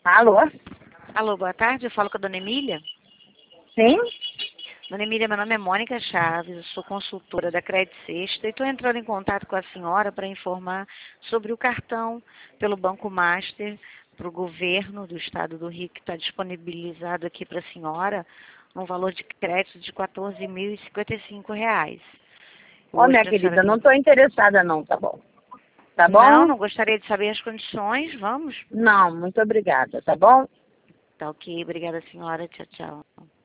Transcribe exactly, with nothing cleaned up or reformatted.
Alô? Alô, boa tarde, eu falo com a dona Emília. Sim? Dona Emília, meu nome é Mônica Chaves, eu sou consultora da Credit Sexta e estou entrando em contato com a senhora para informar sobre o cartão pelo Banco Master para o governo do estado do Rio, que está disponibilizado aqui para a senhora, um valor de crédito de quatorze mil e cinquenta e cinco reais. Ó, Hoje minha a senhora querida, não me... estou interessada não, tá bom? Tá Não, bom? não gostaria de saber as condições, vamos? Não, muito obrigada, tá bom? Tá ok, obrigada senhora, tchau, tchau.